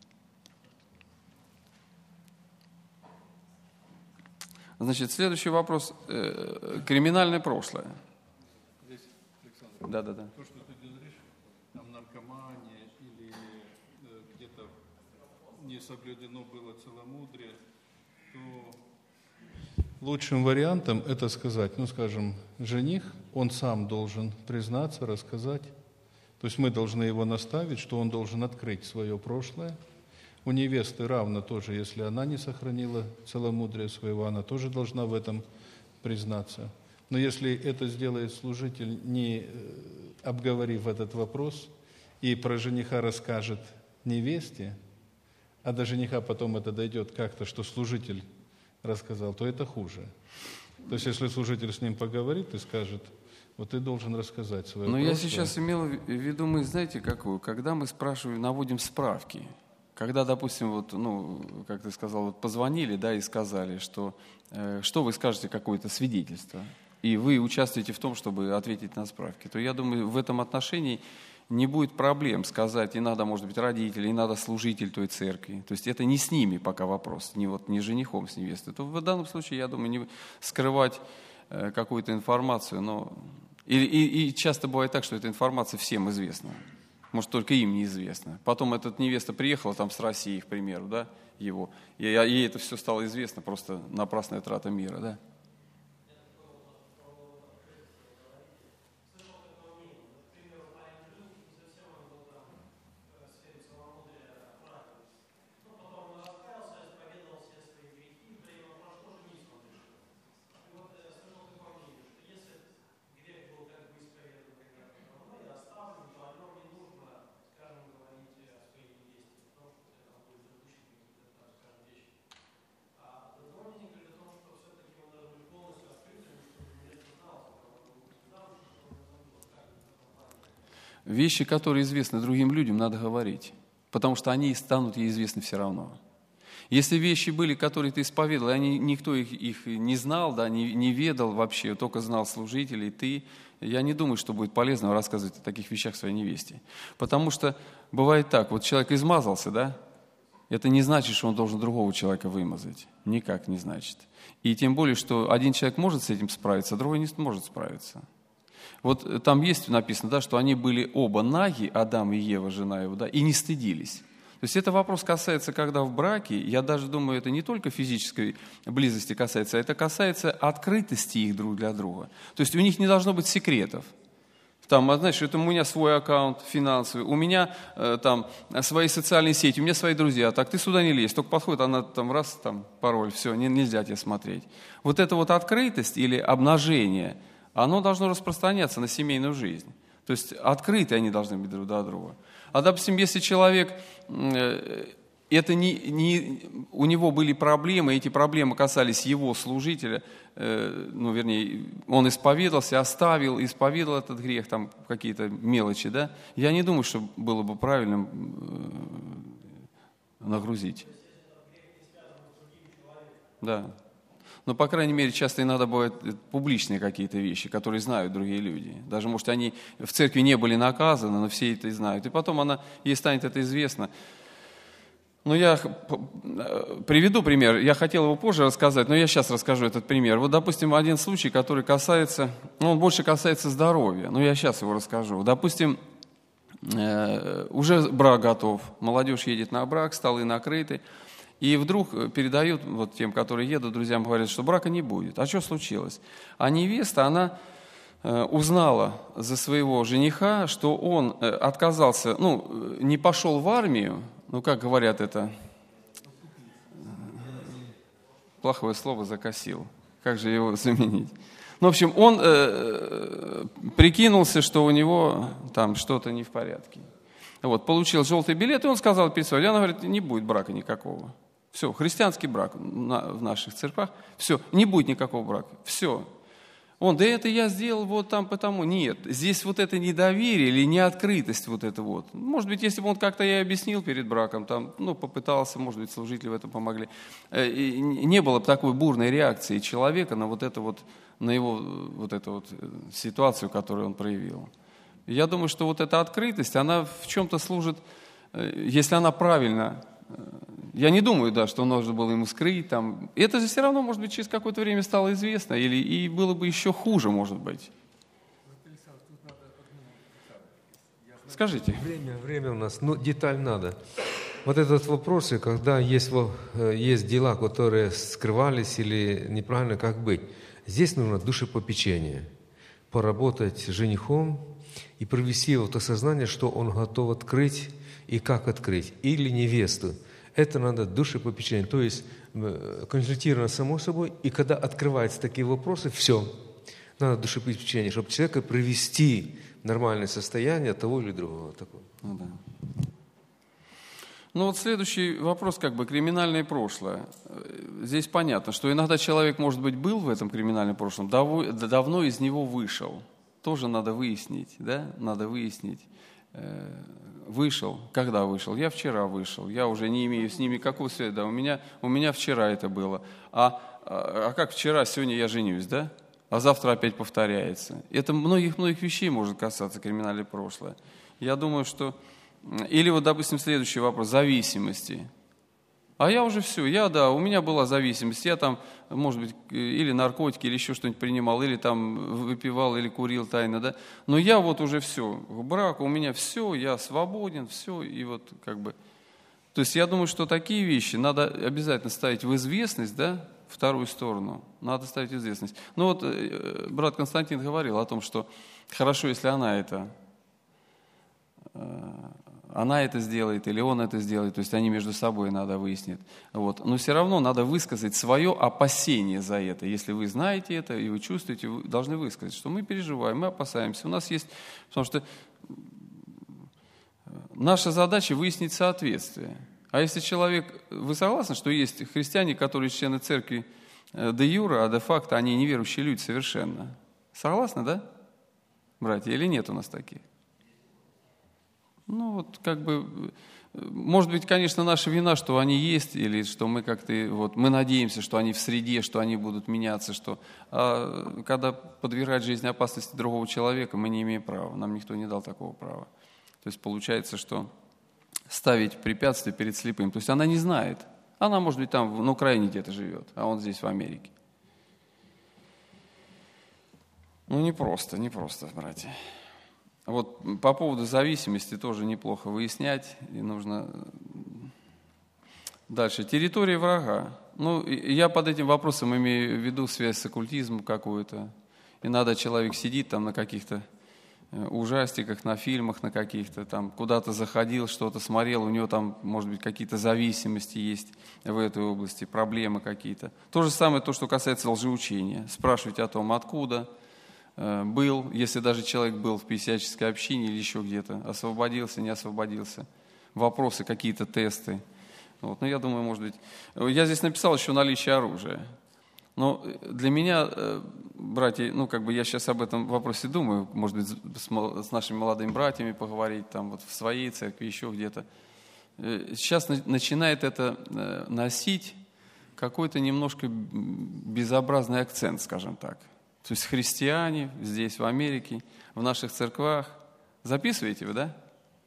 Значит, следующий вопрос. Криминальное прошлое. Здесь, Александр, Да. то, что ты говоришь, там наркомания или где-то не соблюдено было целомудрие, то лучшим вариантом это сказать, скажем, жених, он сам должен признаться, рассказать. То есть мы должны его наставить, что он должен открыть свое прошлое. У невесты равно тоже, если она не сохранила целомудрие своего, она тоже должна в этом признаться. Но если это сделает служитель, не обговорив этот вопрос, и про жениха расскажет невесте, а до жениха потом это дойдет как-то, что служитель рассказал, то это хуже. То есть если служитель с ним поговорит и скажет, вот ты должен рассказать свое прошлое. Но я сейчас имел в виду, мы знаете, какую? Когда мы спрашиваем, наводим справки. Когда, допустим, как ты сказал, позвонили, да, и сказали, что вы скажете, какое-то свидетельство, и вы участвуете в том, чтобы ответить на справки, то я думаю, в этом отношении не будет проблем сказать, и надо, может быть, родители, и надо служитель той церкви. То есть это не с ними пока вопрос, не женихом с невестой. То в данном случае, я думаю, не скрывать какую-то информацию, но... И часто бывает так, что эта информация всем известна. Может, только им неизвестно. Потом эта невеста приехала там с России, к примеру, да, его, и ей это все стало известно, просто напрасная трата мира, да. Вещи, которые известны другим людям, надо говорить, потому что они станут ей известны все равно. Если вещи были, которые ты исповедовал, никто их не знал, да, не ведал вообще, только знал служитель и ты, я не думаю, что будет полезно рассказывать о таких вещах своей невесте. Потому что бывает так, вот человек измазался, да, это не значит, что он должен другого человека вымазать. Никак не значит. И тем более, что один человек может с этим справиться, а другой не может справиться. Вот там есть написано, да, что они были оба наги, Адам и Ева, жена его, да, и не стыдились. То есть это вопрос касается, когда в браке, я даже думаю, это не только физической близости касается, а это касается открытости их друг для друга. То есть у них не должно быть секретов. Там, знаешь, это у меня свой аккаунт финансовый, у меня там свои социальные сети, у меня свои друзья. Так, ты сюда не лезь, только подходит, она там раз, там пароль, все, нельзя тебе смотреть. Вот эта вот открытость или обнажение, оно должно распространяться на семейную жизнь. То есть открыты они должны быть друг для друга. А, допустим, если человек, у него были проблемы, эти проблемы касались его служителя, он исповедовался, исповедовал этот грех, там какие-то мелочи, да, я не думаю, что было бы правильным нагрузить. Да. Но, по крайней мере, часто иногда бывают публичные какие-то вещи, которые знают другие люди. Даже, может, они в церкви не были наказаны, но все это знают. И потом ей станет это известно. Но я приведу пример. Я хотел его позже рассказать, но я сейчас расскажу этот пример. Вот, допустим, один случай, который касается, он больше касается здоровья. Но я сейчас его расскажу. Допустим, уже брак готов. Молодежь едет на брак, столы накрыты. И вдруг передают вот тем, которые едут, друзьям говорят, что брака не будет. А что случилось? А невеста, она узнала за своего жениха, что он отказался, не пошел в армию, как говорят это, плохое слово закосил, как же его заменить? В общем, он прикинулся, что у него там что-то не в порядке. Вот, получил желтый билет, и он сказал перед собой, она говорит, не будет брака никакого. Все, христианский брак в наших церквах, все, не будет никакого брака, все. Да это я сделал вот там потому. Нет, здесь вот это недоверие или неоткрытость вот это вот. Может быть, если бы он как-то я объяснил перед браком, там, попытался, может быть, служители в этом помогли, и не было бы такой бурной реакции человека на вот это вот, на его вот эту вот ситуацию, которую он проявил. Я думаю, что вот эта открытость, она в чем-то служит, если она правильно. Я не думаю, да, что нужно было ему скрыть. Там. Это же все равно, может быть, через какое-то время стало известно, и было бы еще хуже, может быть. Скажите. Время у нас, деталь надо. Вот этот вопрос, когда есть дела, которые скрывались или неправильно, как быть. Здесь нужно душепопечение. Поработать с женихом и провести вот осознание, что он готов открыть и как открыть. Или невесту. Это надо душепопечение. То есть консультировано само собой. И когда открываются такие вопросы, все. Надо душепопечение, чтобы человека привести в нормальное состояние того или другого. Такого. Да. Вот следующий вопрос, криминальное прошлое. Здесь понятно, что иногда человек, может быть, был в этом криминальном прошлом, давно из него вышел. Тоже надо выяснить, да? Надо выяснить. Вышел. Когда вышел? Я вчера вышел. Я уже не имею с ними какого связи. Да, у меня вчера это было. А как вчера, сегодня я женюсь, да? А завтра опять повторяется. Это многих вещей может касаться криминальное прошлое. Я думаю, что... Или допустим, следующий вопрос. Зависимости. А я уже все. У меня была зависимость. Я там, может быть, или наркотики, или еще что-нибудь принимал, или там выпивал, или курил тайно, да. Но я вот уже все. К браку у меня все, я свободен, все. И вот То есть я думаю, что такие вещи надо обязательно ставить в известность, да, вторую сторону. Надо ставить в известность. Брат Константин говорил о том, что хорошо, если она это сделает или он это сделает, то есть они между собой надо выяснить. Но все равно надо высказать свое опасение за это. Если вы знаете это и вы чувствуете, вы должны высказать, что мы переживаем, мы опасаемся. У нас есть, потому что наша задача выяснить соответствие. А если вы согласны, что есть христиане, которые члены церкви де юре, а де факто они неверующие люди совершенно? Согласны, да, братья, или нет у нас таких? Может быть, конечно, наша вина, что они есть, или что мы мы надеемся, что они в среде, что они будут меняться, а когда подвергать жизни опасности другого человека, мы не имеем права, нам никто не дал такого права. То есть получается, что ставить препятствия перед слепым, то есть она не знает, она, может быть, там на Украине где-то живет, а он здесь в Америке. Не просто, братья. По поводу зависимости тоже неплохо выяснять, и нужно дальше. Территория врага. Я под этим вопросом имею в виду связь с оккультизмом какую-то. Иногда человек сидит там на каких-то ужастиках, на фильмах на каких-то, там куда-то заходил, что-то смотрел, у него там, может быть, какие-то зависимости есть в этой области, проблемы какие-то. То же самое, то, что касается лжеучения. Спрашивать о том, откуда был, если даже человек был в пятидесятнической общине или еще где-то, освободился, не освободился, вопросы, какие-то тесты. Я думаю, может быть... Я здесь написал еще наличие оружия. Но для меня, братья, я сейчас об этом вопросе думаю, может быть, с нашими молодыми братьями поговорить, там в своей церкви, еще где-то. Сейчас начинает это носить какой-то немножко безобразный акцент, скажем так. То есть христиане здесь, в Америке, в наших церквах. Записываете вы, да?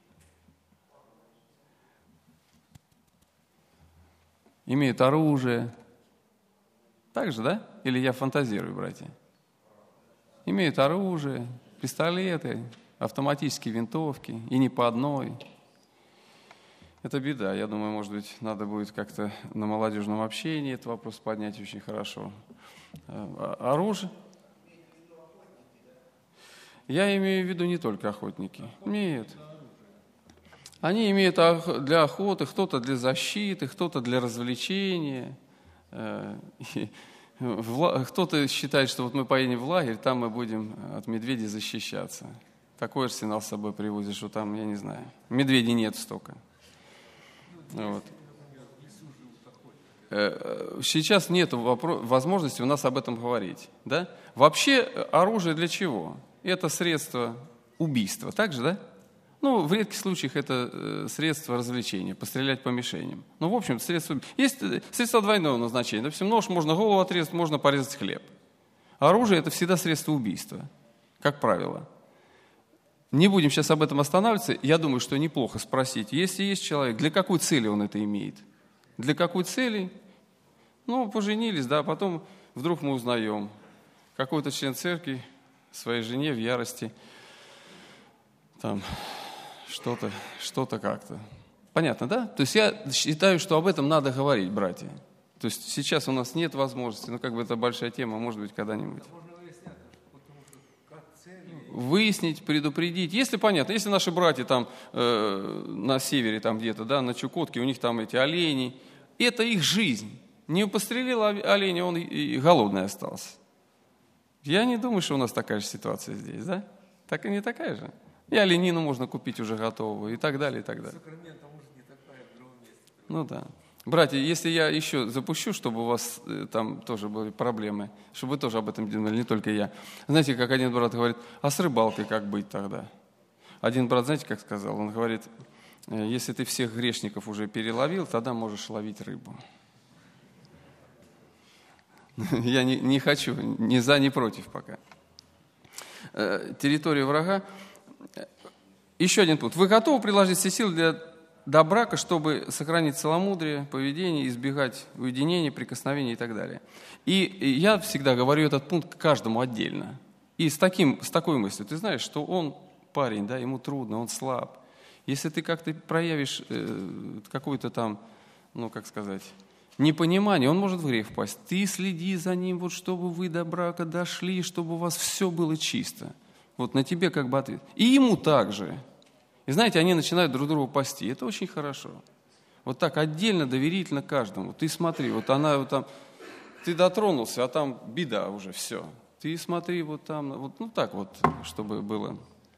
Имеют оружие. Так же, да? Или я фантазирую, братья? Имеют оружие, пистолеты, автоматические винтовки, и не по одной. Это беда. Я думаю, может быть, надо будет как-то на молодежном общении этот вопрос поднять очень хорошо. Оружие? Я имею в виду не только охотники. Нет. Они имеют для охоты, кто-то для защиты, кто-то для развлечения. Кто-то считает, что мы поедем в лагерь, там мы будем от медведей защищаться. Такой арсенал с собой привозишь, что там, я не знаю, медведей нет столько. сейчас нет возможности у нас об этом говорить. Да? Вообще оружие для чего? Это средство убийства, так же, да? Ну, в редких случаях это средство развлечения, пострелять по мишеням. Ну, в общем, есть средства двойного назначения. Допустим, нож можно голову отрезать, можно порезать хлеб. Оружие – это всегда средство убийства, как правило. Не будем сейчас об этом останавливаться. Я думаю, что неплохо спросить, если есть человек, для какой цели он это имеет? Для какой цели? Ну, поженились, да, потом вдруг мы узнаем, какой-то член церкви своей жене в ярости там что-то как-то. Понятно, да? То есть я считаю, что об этом надо говорить, братья. То есть сейчас у нас нет возможности, ну как бы это большая тема, может быть, когда-нибудь. Выяснить, предупредить. Если понятно, если наши братья там на севере, там где-то, да, на Чукотке, у них там эти олени, это их жизнь. Не пострелил оленя, он и голодный остался. Я не думаю, что у нас такая же ситуация здесь, да? Так и не такая же. И оленину можно купить уже готовую, и так далее, и так далее. Ну да. Братья, если я еще запущу, чтобы у вас там тоже были проблемы, чтобы вы тоже об этом думали, не только я. Знаете, как один брат говорит, а с рыбалкой как быть тогда? Один брат, знаете, как сказал? Он говорит, если ты всех грешников уже переловил, тогда можешь ловить рыбу. Я не хочу, ни за, ни против пока. Территория врага. Еще один пункт. Вы готовы приложить все силы до брака, чтобы сохранить целомудрие, поведение, избегать уединения, прикосновений и так далее. И я всегда говорю этот пункт каждому отдельно. И с такой мыслью. Ты знаешь, что он парень, да, ему трудно, он слаб. Если ты как-то проявишь какое-то там, ну, как сказать, непонимание, он может в грех впасть. Ты следи за ним, вот, чтобы вы до брака дошли, чтобы у вас все было чисто. Вот на тебе как бы ответ. И ему также. И знаете, они начинают друг друга пасти. Это очень хорошо. Вот так отдельно, доверительно каждому. Ты смотри, вот она вот там, ты дотронулся, а там беда уже, все. Ты смотри, вот там, вот, ну так вот, чтобы было.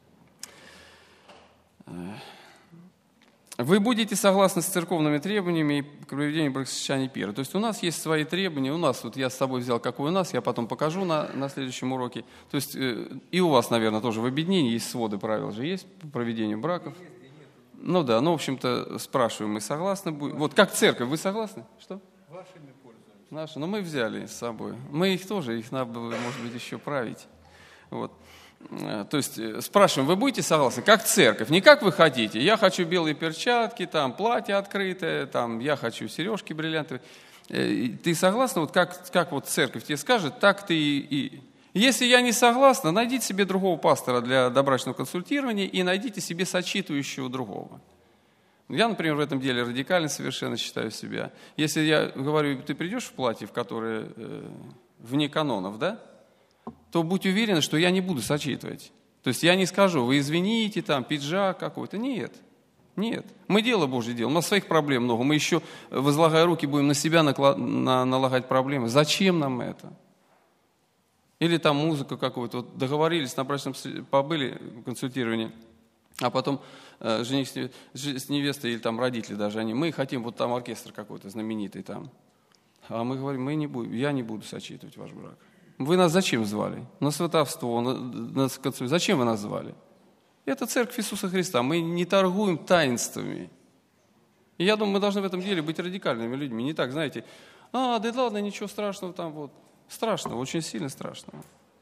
Вы будете согласны с церковными требованиями к проведению бракосочетания пира. То есть у нас есть свои требования, у нас, вот я с собой взял, какой у нас, я потом покажу на следующем уроке. То есть и у вас, наверное, тоже в объединении есть своды правил же есть по проведению браков. Ну да, ну в общем-то спрашиваем, мы согласны будем. Вот как церковь, вы согласны? Что? Вашими пользуемся. Наши, но мы взяли с собой. Мы их тоже, их надо было, может быть, еще править. Вот. То есть спрашиваем, вы будете согласны? Как церковь, не как вы хотите. Я хочу белые перчатки, там платье открытое, там я хочу сережки бриллиантовые. Ты согласна? Вот как вот церковь тебе скажет, так ты и... Если я не согласна, найдите себе другого пастора для добрачного консультирования и найдите себе сочитывающего другого. Я, например, в этом деле радикально совершенно считаю себя. Если я говорю, ты придешь в платье, в которое вне канонов, да? То будь уверены, что я не буду сочитывать. То есть я не скажу, вы извините, там, пиджак какой-то. Нет. Мы дело Божье делаем. У нас своих проблем много. Мы еще, возлагая руки, будем на себя налагать проблемы. Зачем нам это? Или там музыка какую-то. Вот договорились, на брачном побыли консультировании, а потом жених с невестой или там родители даже, мы хотим вот там оркестр какой-то знаменитый там. А мы говорим, я не буду сочитывать ваш брак. Вы нас зачем звали? На сватовство, зачем вы нас звали? Это церковь Иисуса Христа. Мы не торгуем таинствами. И я думаю, мы должны в этом деле быть радикальными людьми. Не так, знаете, да ладно, ничего страшного там вот. Страшного, очень сильно страшного.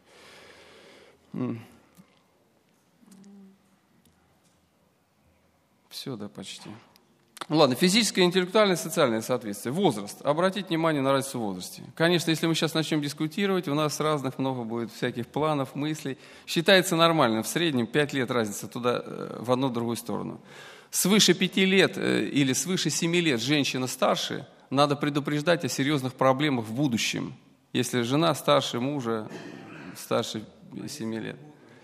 Все, да, почти. Ладно, физическое, интеллектуальное, социальное соответствие. Возраст. Обратите внимание на разницу в возрасте. Конечно, если мы сейчас начнем дискутировать, у нас разных много будет всяких планов, мыслей. Считается нормальным. В среднем 5 лет разница туда, в одну, в другую сторону. Свыше 5 лет или свыше 7 лет женщина старше, надо предупреждать о серьезных проблемах в будущем. Если жена старше мужа, старше 7 лет.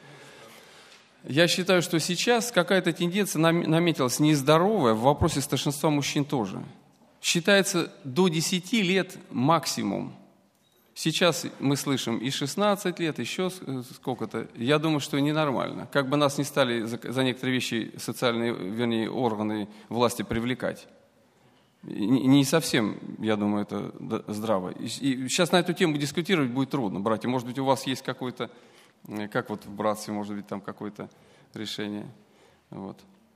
Я считаю, что сейчас какая-то тенденция наметилась нездоровая в вопросе старшинства мужчин тоже. Считается до 10 лет максимум. Сейчас мы слышим и 16 лет, еще сколько-то. Я думаю, что ненормально. Как бы нас не стали за некоторые вещи социальные, вернее, органы власти привлекать. Не совсем, я думаю, это здраво. И сейчас на эту тему дискутировать будет трудно, братья. Может быть, у вас есть какое-то, как вот в братстве, может быть, там какое-то решение. Вот.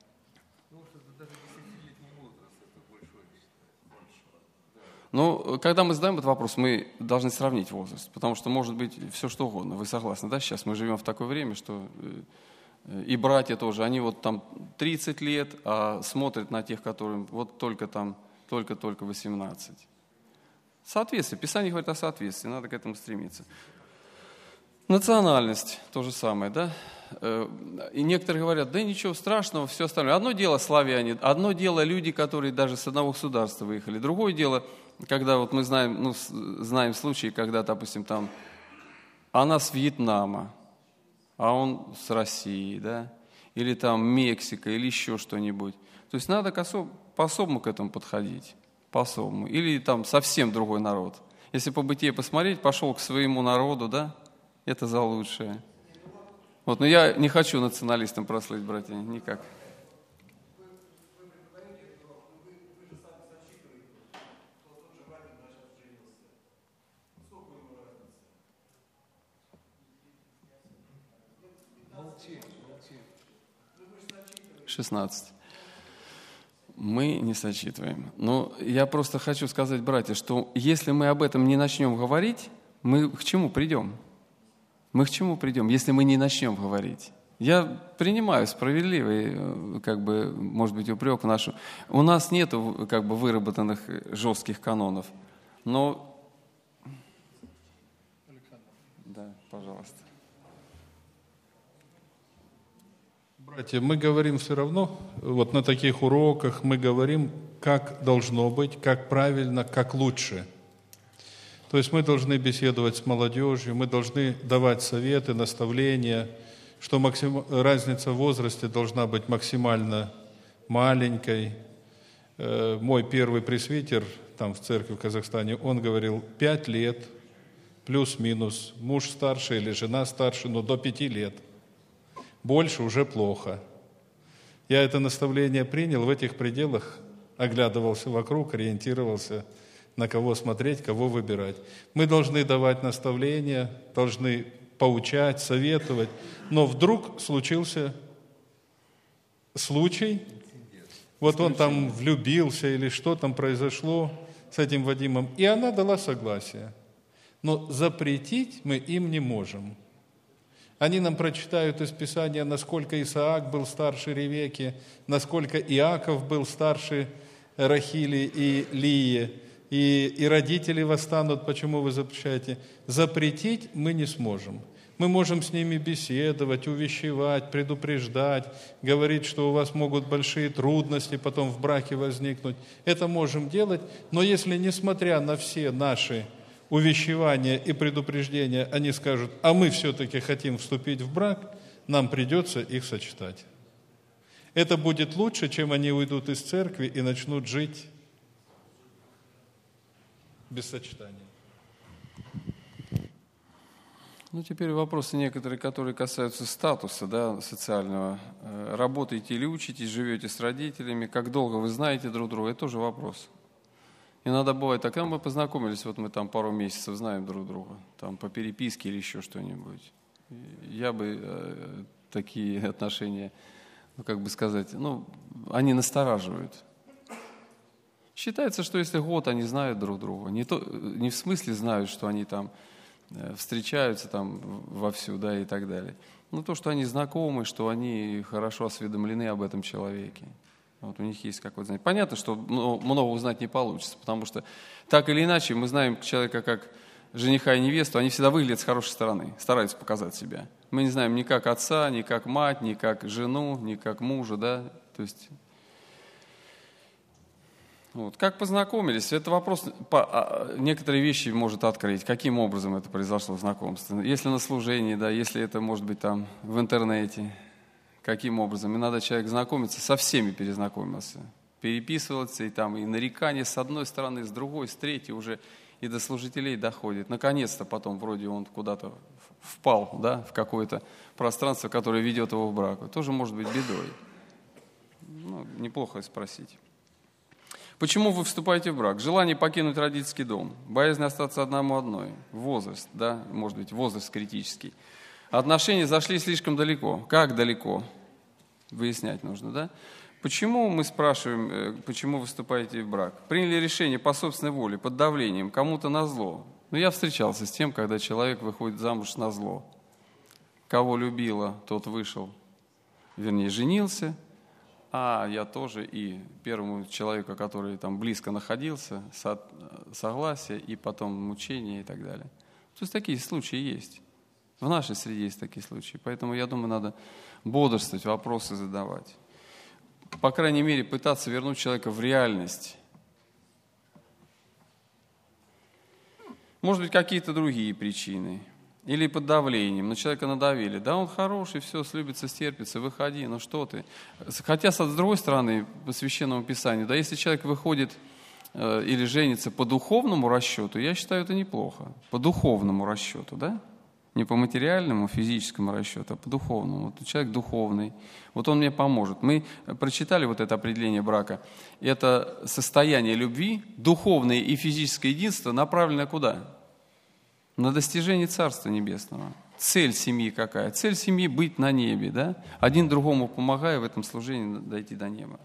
Но когда мы задаем этот вопрос, мы должны сравнить возраст, потому что может быть все что угодно. Вы согласны, да? Сейчас мы живем в такое время, что и братья тоже, они вот там 30 лет, а смотрят на тех, которым вот только 18. Соответствие. Писание говорит о соответствии, надо к этому стремиться. Национальность, то же самое, да? И некоторые говорят, да ничего страшного, все остальное. Одно дело славяне, одно дело люди, которые даже с одного государства выехали. Другое дело, когда вот мы знаем случаи, когда, допустим, там она с Вьетнама, а он с России, да? Или там Мексика, или еще что-нибудь. То есть надо по-особому к этому подходить, по-особому. Или там совсем другой народ. Если по бытие посмотреть, пошел к своему народу, да? Это за лучшее. Вот, но я не хочу националистом прослыть, братья, никак. Молчи. 16. Мы не сочитываем. Но я просто хочу сказать, братья, что если мы об этом не начнем говорить, мы к чему придем? Мы к чему придем, если мы не начнем говорить? Я принимаю справедливый, может быть, упрек в нашу. У нас нет, выработанных жестких канонов. Но... Да, пожалуйста. Братья, мы говорим все равно, вот на таких уроках мы говорим, как должно быть, как правильно, как лучше. То есть мы должны беседовать с молодежью, мы должны давать советы, наставления, что разница в возрасте должна быть максимально маленькой. Мой первый пресвитер там в церкви в Казахстане, он говорил 5 лет, плюс-минус, муж старше или жена старше, но до 5 лет. Больше уже плохо. Я это наставление принял, в этих пределах оглядывался вокруг, ориентировался, на кого смотреть, кого выбирать. Мы должны давать наставления, должны поучать, советовать. Но вдруг случился случай, вот он там влюбился или что там произошло с этим Вадимом, и она дала согласие. Но запретить мы им не можем. Они нам прочитают из Писания, насколько Исаак был старше Ревеки, насколько Иаков был старше Рахили и Лии, и родители восстанут, почему вы запрещаете. Запретить мы не сможем. Мы можем с ними беседовать, увещевать, предупреждать, говорить, что у вас могут большие трудности потом в браке возникнуть. Это можем делать, но если, несмотря на все наши увещевания и предупреждения, они скажут, а мы все-таки хотим вступить в брак, нам придется их сочетать. Это будет лучше, чем они уйдут из церкви и начнут жить без сочетания. Теперь вопросы некоторые, которые касаются статуса, да, социального. Работаете или учитесь, живете с родителями, как долго вы знаете друг друга, это тоже вопрос. Иногда бывает так, мы познакомились, вот мы там пару месяцев знаем друг друга, там по переписке или еще что-нибудь. Я бы такие отношения, они настораживают. Считается, что если год они знают друг друга, не в смысле знают, что они там встречаются там вовсю, да, и так далее. Но то, что они знакомы, что они хорошо осведомлены об этом человеке. Вот у них есть какое-то знание. Понятно, что много узнать не получится, потому что так или иначе мы знаем человека как жениха и невесту, они всегда выглядят с хорошей стороны, стараются показать себя. Мы не знаем ни как отца, ни как мать, ни как жену, ни как мужа, да, то есть... Вот. Как познакомились? Это вопрос, некоторые вещи может открыть. Каким образом это произошло знакомство? Если на служении, да, если это может быть там в интернете. Каким образом? Иногда человек знакомится, со всеми перезнакомился. Переписывался, и там и нарекания с одной стороны, с другой, с третьей уже и до служителей доходит. Наконец-то потом вроде он куда-то впал, да, в какое-то пространство, которое ведет его в брак. Тоже может быть бедой. Неплохо спросить. Почему вы вступаете в брак? Желание покинуть родительский дом, боязнь остаться одной, возраст, да, может быть, возраст критический. Отношения зашли слишком далеко. Как далеко? Выяснять нужно, да? Почему, мы спрашиваем, почему вы вступаете в брак? Приняли решение по собственной воле, под давлением, кому-то назло. Но я встречался с тем, когда человек выходит замуж назло. Кого любила, тот вышел, вернее, женился, а я тоже и первому человеку, который там близко находился, согласие, и потом мучение и так далее. То есть такие случаи есть. В нашей среде есть такие случаи. Поэтому, я думаю, надо бодрствовать, вопросы задавать. По крайней мере, пытаться вернуть человека в реальность. Может быть, какие-то другие причины. Или под давлением. На человека надавили. Да, он хороший, все, слюбится, стерпится, выходи, ну что ты. Хотя, с другой стороны, по Священному Писанию, да, если человек выходит или женится по духовному расчету, я считаю, это неплохо. По духовному расчету, да? Не по материальному, физическому расчету, а по духовному. Вот человек духовный, вот он мне поможет. Мы прочитали вот это определение брака. Это состояние любви, духовное и физическое единство, направлено куда? На достижение Царства Небесного. Цель семьи какая? Цель семьи — быть на небе, да? Один другому помогая в этом служении дойти до неба.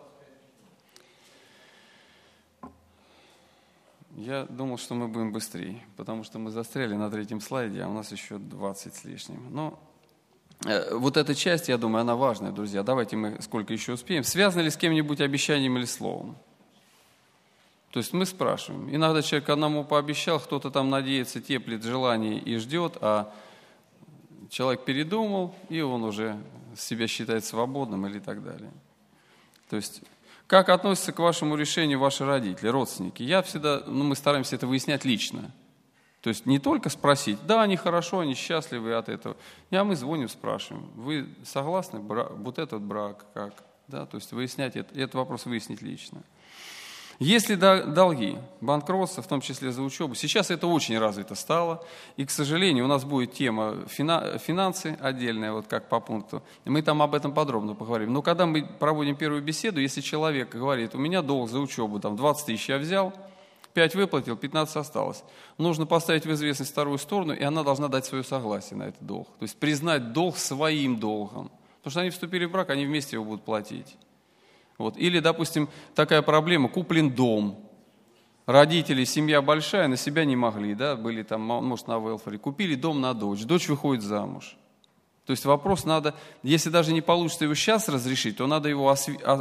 Я думал, что мы будем быстрее, потому что мы застряли на 3-м слайде, а у нас еще 20 с лишним. Но вот эта часть, я думаю, она важная, друзья. Давайте мы сколько еще успеем. Связано ли с кем-нибудь обещанием или словом? То есть мы спрашиваем. Иногда человек одному пообещал, кто-то там надеется, теплит желание и ждет, а человек передумал, и он уже себя считает свободным или так далее. То есть как относятся к вашему решению ваши родители, родственники? Я всегда, мы стараемся это выяснять лично. То есть не только спросить, да, они хорошо, они счастливы от этого. А мы звоним, спрашиваем, вы согласны, вот этот брак, как? Да, то есть выяснять, этот вопрос выяснить лично. Есть ли долги, банкротство, в том числе за учебу? Сейчас это очень развито стало. И, к сожалению, у нас будет тема финансы отдельная, вот как по пункту. Мы там об этом подробно поговорим. Но когда мы проводим первую беседу, если человек говорит, у меня долг за учебу, там 20 тысяч я взял, 5 выплатил, 15 осталось. Нужно поставить в известность вторую сторону, и она должна дать свое согласие на этот долг. То есть признать долг своим долгом. Потому что они вступили в брак, они вместе его будут платить. Вот. Или, допустим, такая проблема, куплен дом. Родители, семья большая, на себя не могли, да, были там, может, на велфаре. Купили дом на дочь, дочь выходит замуж. То есть вопрос надо, если даже не получится его сейчас разрешить, то надо его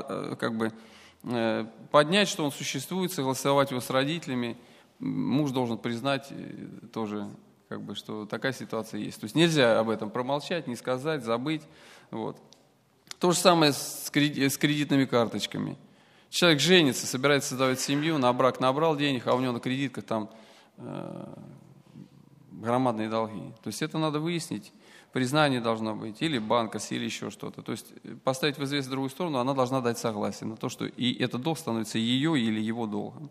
поднять, что он существует, согласовать его с родителями. Муж должен признать тоже, что такая ситуация есть. То есть нельзя об этом промолчать, не сказать, забыть. Вот. То же самое с кредитными карточками. Человек женится, собирается создавать семью, на брак набрал денег, а у него на кредитках там громадные долги. То есть это надо выяснить, признание должно быть, или банкос, или еще что-то. То есть поставить в известность другую сторону, она должна дать согласие на то, что и этот долг становится ее или его долгом.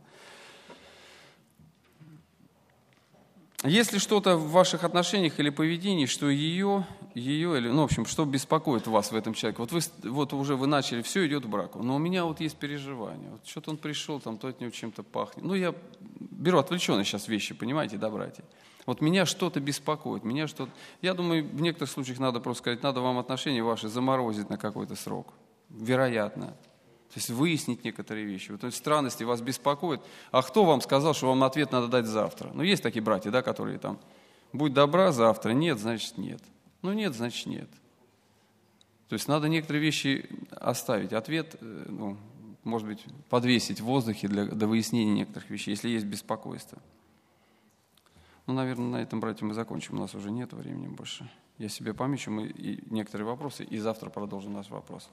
Если что-то в ваших отношениях или поведении, что ее или, в общем, что беспокоит вас в этом человеке, вот вы начали, все идет к браку, но у меня вот есть переживания, вот что-то он пришел, там, то от него чем-то пахнет. Я беру отвлеченные сейчас вещи, понимаете, да, братья? Вот меня что-то беспокоит, я думаю, в некоторых случаях надо просто сказать, надо вам отношения ваши заморозить на какой-то срок, вероятно. То есть выяснить некоторые вещи. Вот эти странности вас беспокоят. А кто вам сказал, что вам ответ надо дать завтра? Есть такие братья, да, которые там, будь добра завтра, нет, значит нет. Нет, значит нет. То есть надо некоторые вещи оставить. Ответ, может быть, подвесить в воздухе до выяснения некоторых вещей, если есть беспокойство. Наверное, на этом, братья, мы закончим. У нас уже нет времени больше. Я себе помечу и некоторые вопросы, и завтра продолжим наш вопрос.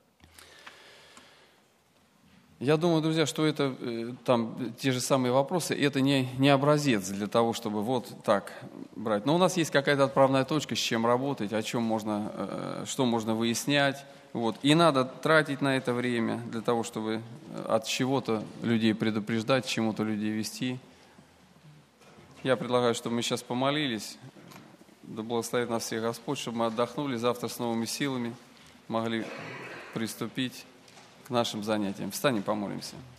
Я думаю, друзья, что это там те же самые вопросы, это не образец для того, чтобы вот так брать. Но у нас есть какая-то отправная точка, с чем работать, что можно выяснять. Вот. И надо тратить на это время для того, чтобы от чего-то людей предупреждать, чему-то людей вести. Я предлагаю, чтобы мы сейчас помолились. Да благословит нас всех Господь, чтобы мы отдохнули, завтра с новыми силами могли приступить к нашим занятиям. Встанем, помолимся.